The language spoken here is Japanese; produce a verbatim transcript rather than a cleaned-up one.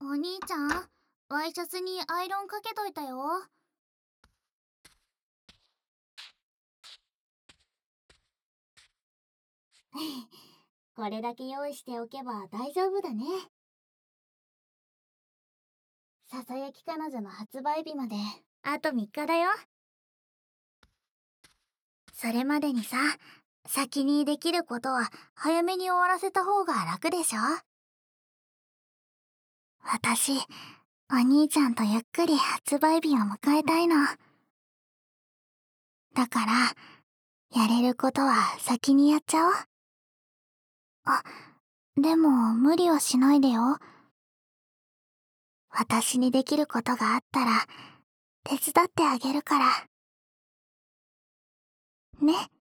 お兄ちゃん、ワイシャツにアイロンかけといたよ。これだけ用意しておけば大丈夫だね。ささやき彼女の発売日まであとみっかだよ。それまでにさ、先にできることは早めに終わらせた方が楽でしょ。私、お兄ちゃんとゆっくり発売日を迎えたいの。だから、やれることは先にやっちゃおう。あ、でも無理はしないでよ。私にできることがあったら、手伝ってあげるから。ね。